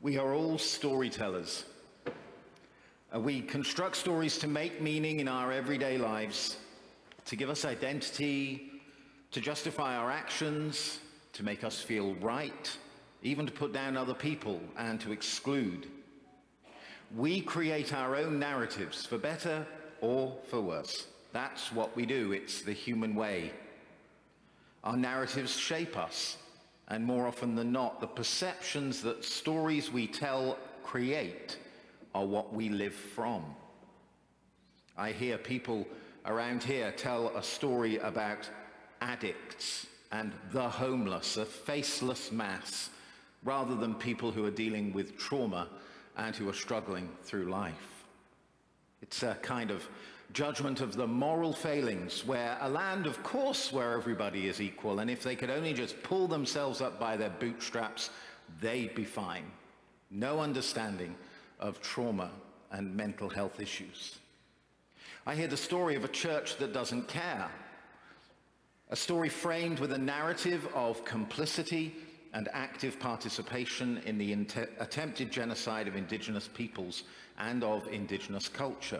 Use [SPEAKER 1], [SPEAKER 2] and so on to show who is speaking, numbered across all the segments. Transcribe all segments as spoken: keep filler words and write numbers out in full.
[SPEAKER 1] We are all storytellers. Uh, we construct stories to make meaning in our everyday lives, to give us identity, to justify our actions, to make us feel right, even to put down other people and to exclude. We create our own narratives, for better or for worse. That's what we do. It's the human way. Our narratives shape us, and more often than not, the perceptions that stories we tell create are what we live from. I hear people around here tell a story about addicts and the homeless, a faceless mass, rather than people who are dealing with trauma and who are struggling through life. It's a kind of judgment of the moral failings, where a land, of course, where everybody is equal, and if they could only just pull themselves up by their bootstraps, they'd be fine. No understanding of trauma and mental health issues. I hear the story of a church that doesn't care, a story framed with a narrative of complicity and active participation in the attempted genocide of indigenous peoples and of indigenous culture.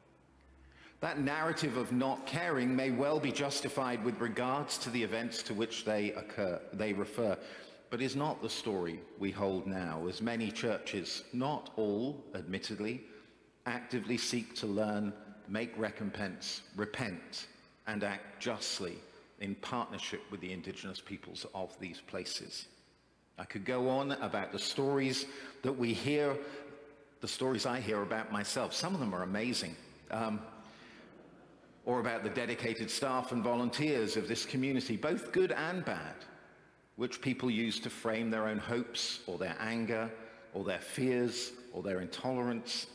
[SPEAKER 1] That narrative of not caring may well be justified with regards to the events to which they occur, they refer, but is not the story we hold now, as many churches, not all, admittedly, actively seek to learn, make recompense, repent, and act justly in partnership with the indigenous peoples of these places. I could go on about the stories that we hear, the stories I hear about myself. Some of them are amazing. Um, or about the dedicated staff and volunteers of this community, both good and bad, which people use to frame their own hopes or their anger or their fears or their intolerance.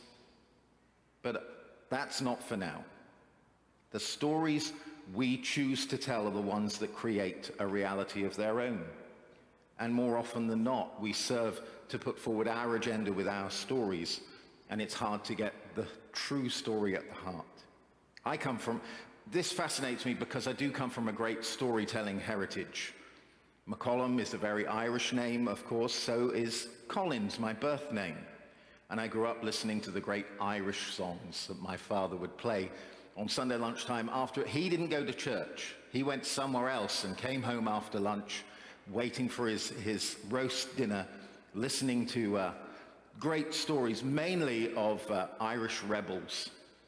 [SPEAKER 1] But that's not for now. The stories we choose to tell are the ones that create a reality of their own. And more often than not, we serve to put forward our agenda with our stories, and it's hard to get the true story at the heart. I come from, this fascinates me because I do come from a great storytelling heritage. McCollum is a very Irish name, of course, so is Collins, my birth name. And I grew up listening to the great Irish songs that my father would play on Sunday lunchtime after. He didn't go to church. He went somewhere else and came home after lunch, waiting for his, his roast dinner, listening to uh, great stories, mainly of uh, Irish rebels.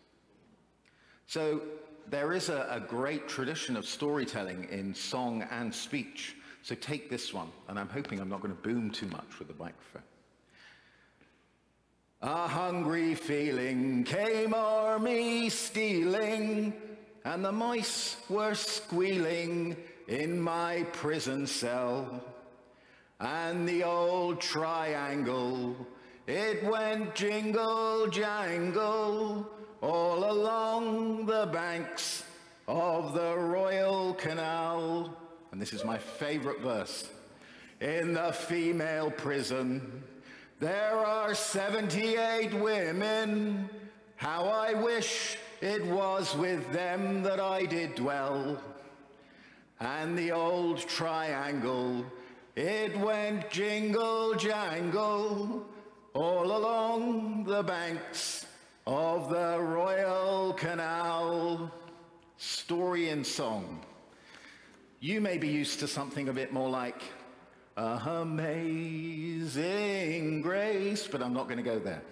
[SPEAKER 1] So there is a, a great tradition of storytelling in song and speech. So take this one, and I'm hoping I'm not going to boom too much with the microphone. A hungry feeling came o'er me stealing, and the mice were squealing in my prison cell. And the old triangle, it went jingle jangle all along the banks of the Royal Canal. And this is my favorite verse. In the female prison, there are seventy-eight women. How I wish it was with them that I did dwell. And the old triangle, it went jingle jangle all along the banks of the Royal Canal. Story and song. You may be used to something a bit more like Amazing Grace, but I'm not going to go there.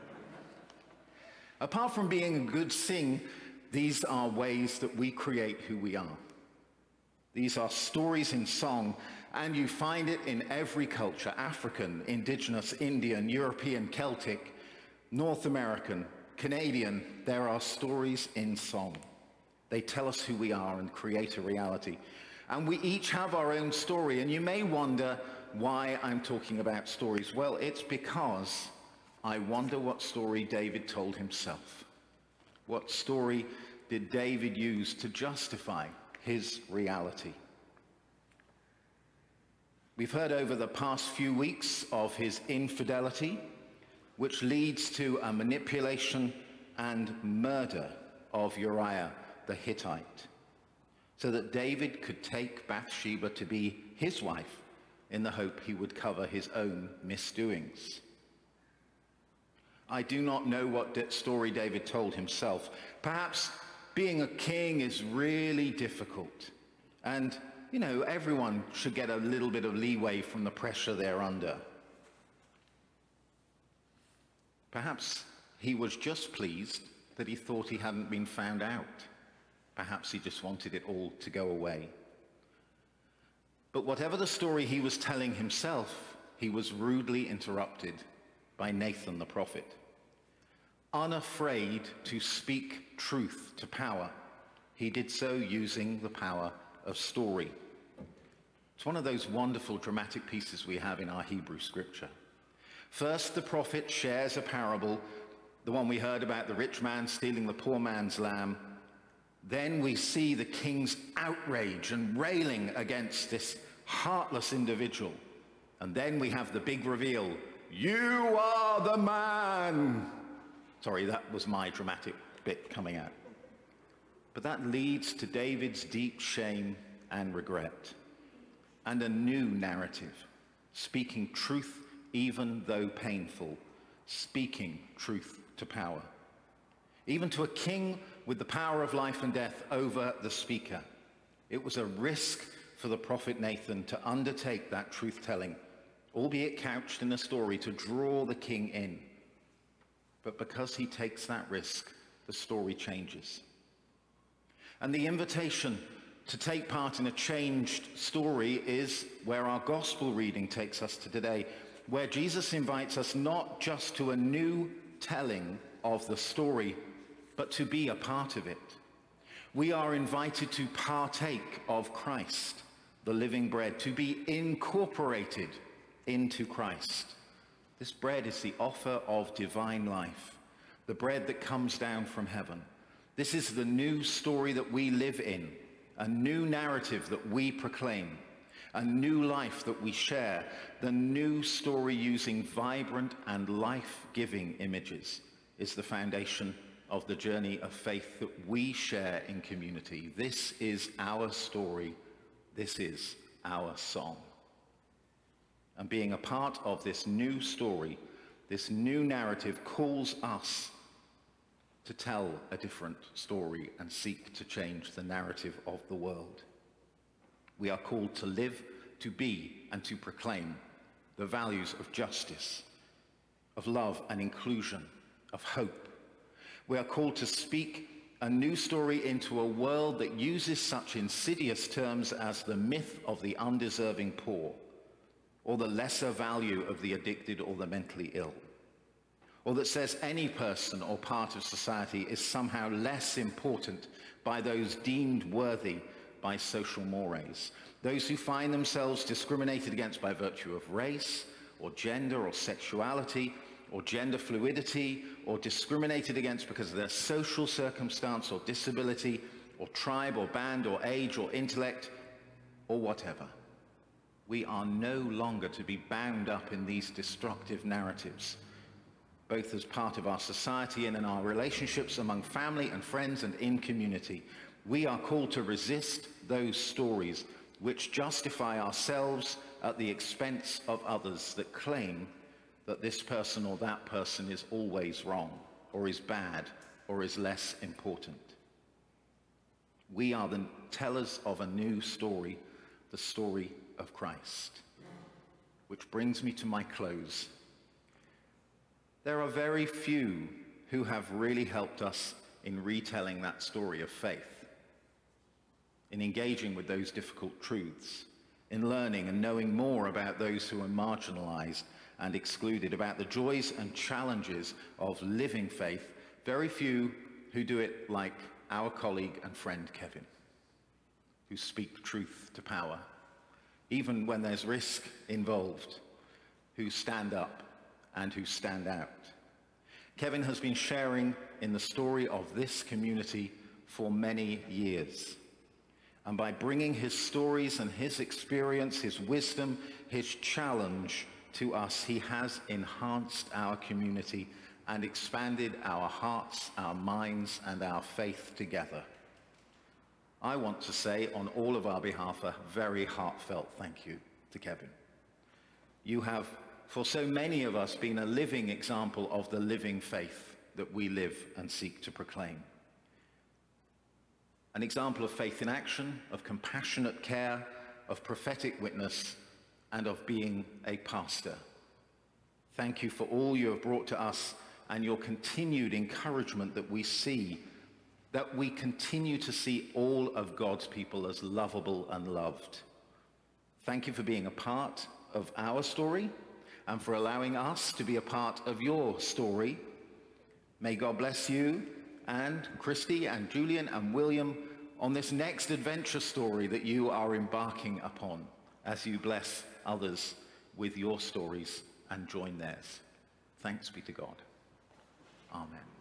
[SPEAKER 1] Apart from being a good sing, these are ways that we create who we are. These are stories in song, and you find it in every culture: African, Indigenous, Indian, European, Celtic, North American, Canadian. There are stories in song. They tell us who we are and create a reality. And we each have our own story, and you may wonder why I'm talking about stories. Well, it's because I wonder what story David told himself. What story did David use to justify his reality? We've heard over the past few weeks of his infidelity, which leads to a manipulation and murder of Uriah the Hittite, so that David could take Bathsheba to be his wife in the hope he would cover his own misdoings. I do not know what story David told himself. Perhaps being a king is really difficult. And, you know, everyone should get a little bit of leeway from the pressure they're under. Perhaps he was just pleased that he thought he hadn't been found out. Perhaps he just wanted it all to go away. But whatever the story he was telling himself, he was rudely interrupted by Nathan the prophet. Unafraid to speak truth to power, he did so using the power of story. It's one of those wonderful dramatic pieces we have in our Hebrew scripture. First, the prophet shares a parable, the one we heard about the rich man stealing the poor man's lamb. Then we see the king's outrage and railing against this heartless individual. And then we have the big reveal, "You are the man." Sorry, that was my dramatic bit coming out. But that leads to David's deep shame and regret, and a new narrative, speaking truth even though painful, speaking truth to power. Even to a king with the power of life and death over the speaker. It was a risk for the prophet Nathan to undertake that truth-telling, albeit couched in a story to draw the king in. But because he takes that risk, the story changes. And the invitation to take part in a changed story is where our gospel reading takes us to today, where Jesus invites us not just to a new telling of the story, but to be a part of it. We are invited to partake of Christ, the living bread, to be incorporated into Christ. This bread is the offer of divine life, the bread that comes down from heaven. This is the new story that we live in, a new narrative that we proclaim, a new life that we share, the new story using vibrant and life-giving images is the foundation of the journey of faith that we share in community. This is our story. This is our song. And being a part of this new story, this new narrative, calls us to tell a different story and seek to change the narrative of the world. We are called to live, to be, and to proclaim the values of justice, of love and inclusion, of hope. We are called to speak a new story into a world that uses such insidious terms as the myth of the undeserving poor, or the lesser value of the addicted or the mentally ill, or that says any person or part of society is somehow less important by those deemed worthy by social mores, those who find themselves discriminated against by virtue of race or gender or sexuality or gender fluidity, or discriminated against because of their social circumstance or disability or tribe or band or age or intellect or whatever. We are no longer to be bound up in these destructive narratives, both as part of our society and in our relationships among family and friends and in community. We are called to resist those stories which justify ourselves at the expense of others, that claim that this person or that person is always wrong, or is bad, or is less important. We are the tellers of a new story, the story of Christ. Which brings me to my close. There are very few who have really helped us in retelling that story of faith, in engaging with those difficult truths, in learning and knowing more about those who are marginalized and excluded, about the joys and challenges of living faith. Very few who do it like our colleague and friend Kevin, who speak truth to power, even when there's risk involved, who stand up and who stand out. Kevin has been sharing in the story of this community for many years. And by bringing his stories and his experience, his wisdom, his challenge to us, he has enhanced our community and expanded our hearts, our minds, and our faith together. I want to say on all of our behalf a very heartfelt thank you to Kevin. You have for so many of us, been a living example of the living faith that we live and seek to proclaim. An example of faith in action, of compassionate care, of prophetic witness, and of being a pastor. Thank you for all you have brought to us and your continued encouragement that we see, that we continue to see all of God's people as lovable and loved. Thank you for being a part of our story and for allowing us to be a part of your story. May God bless you and Christy and Julian and William on this next adventure story that you are embarking upon as you bless others with your stories and join theirs. Thanks be to God. Amen.